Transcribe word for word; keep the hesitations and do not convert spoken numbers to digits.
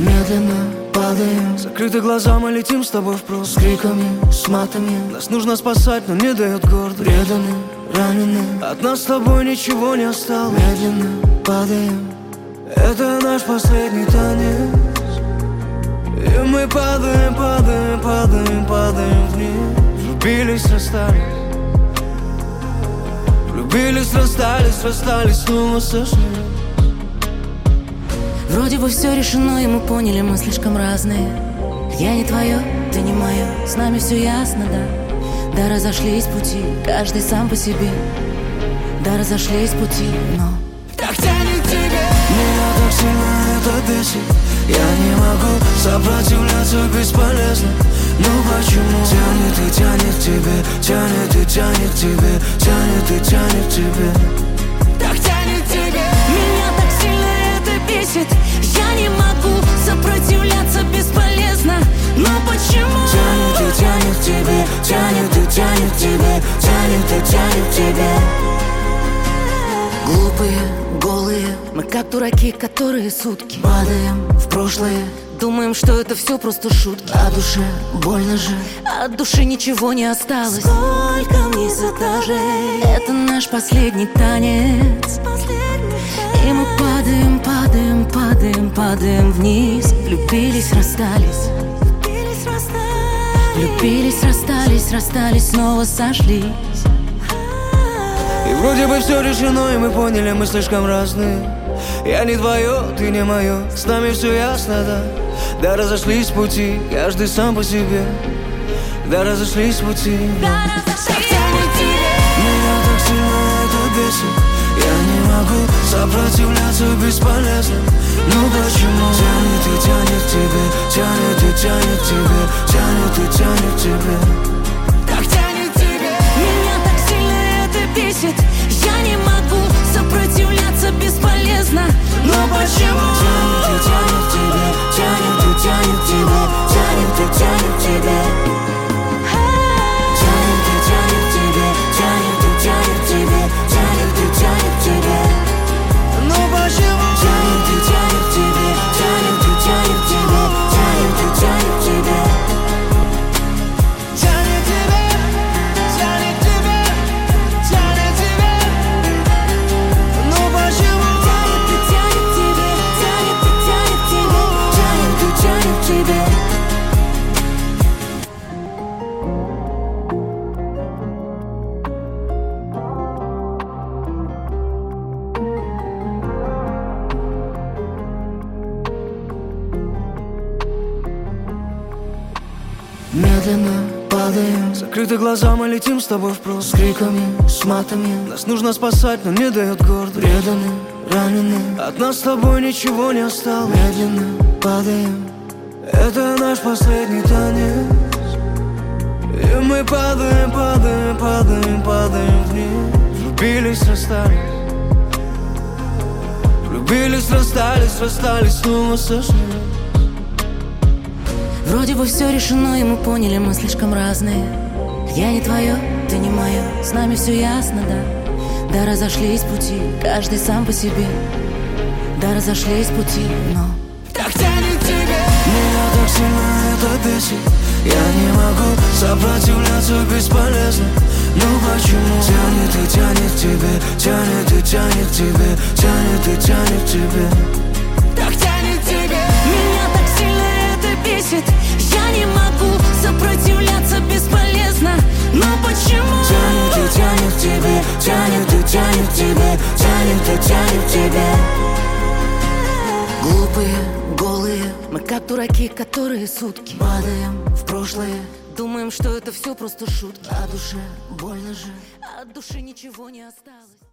Медленно падаем, закрыты глаза, мы летим с тобой впрост. С криками, с матами, нас нужно спасать, но не дает гордость. Преданы, ранены, от нас с тобой ничего не осталось. Медленно падаем, это наш последний танец. И мы падаем, падаем, падаем, падаем вниз. Влюбились, расстались, влюбились, расстались, расстались, снова сошлись. Вроде бы все решено, и мы поняли, мы слишком разные. Я не твое, ты не мое, с нами все ясно, да. Да, разошлись пути, каждый сам по себе. Да, разошлись пути, но так тянет тебе. Меня так сильно это бесит. Я не могу сопротивляться, бесполезно. Ну почему? Тянет и тянет к тебе, тянет и тянет к тебе, тянет и тянет к тебе. Так тянет тебе. Меня так сильно это бесит. Я не могу сопротивляться, бесполезно. Но почему? Тянет и тянет к тебе, тянет и тянет к тебе, тянет и тянет к тебе. Глупые, голые, мы как дураки, которые сутки падаем в прошлое. Думаем, что это все просто шутки. А душе больно же, от души ничего не осталось. Сколько вниз этажей, это наш последний танец. И мы падаем, падаем, падаем, падаем вниз. Влюбились, расстались, влюбились, расстались, расстались, снова сошлись. И вроде бы все решено, и мы поняли, мы слишком разные. Я не твое, ты не мое, с нами все ясно, да. Да, разошлись пути, каждый сам по себе. Да, разошлись пути, да, разошлись пути. Меня так сильно это бесит. Я не могу сопротивляться, бесполезно. Ну почему? Тянет и тянет к тебе, тянет и тянет к тебе, тянет и тянет к тебе. Так тянет тебе. Меня так сильно это бесит. Я не могу сопротивляться, бесполезно. Но почему? Тянет и тянет к тебе, тянет и тянет к тебе, тянет и тянет к тебе. Тянет и тянет к тебе, тянет и тянет к тебе, тянет и тянет к тебе. Ну почему? Тянет и тянет к тебе, тянет и тянет к тебе, тянет и тянет к тебе. Тянет тебе, тянет тебе, тянет тебе. Ну почему? Тянет и тянет тебе, тянет и тянет тебе, Тянет и тянет к тебе. Медленно падаем, закрыты глаза, мы летим с тобой впрост. С криками, с матами, нас нужно спасать, но не дает гордость. Преданы, ранены, от нас с тобой ничего не осталось. Медленно падаем, это наш последний танец. И мы падаем, падаем, падаем, падаем вниз. Влюбились, расстались, влюбились, расстались, расстались, снова сошлись. Вроде бы все решено, и мы поняли, мы слишком разные. Я не твое, ты не мое, с нами все ясно, да. Да, разошлись пути, каждый сам по себе. Да, разошлись пути, но так тянет тебе. Меня так сильно это бесит. Я не могу сопротивляться, бесполезно. Ну почему? Тянет и тянет к тебе, тянет и тянет к тебе, тянет и тянет к тебе. Так тянет тебе. Меня так сильно это бесит. Я не могу сопротивляться, бесполезно. Но почему? Тянет и тянет к тебе, тянет и тянет к тебе, тянет и тянет к тебе. Глупые, голые, мы как дураки, которые сутки падаем в прошлое. Думаем, что это все просто шутки. А душе больно же, от души ничего не осталось.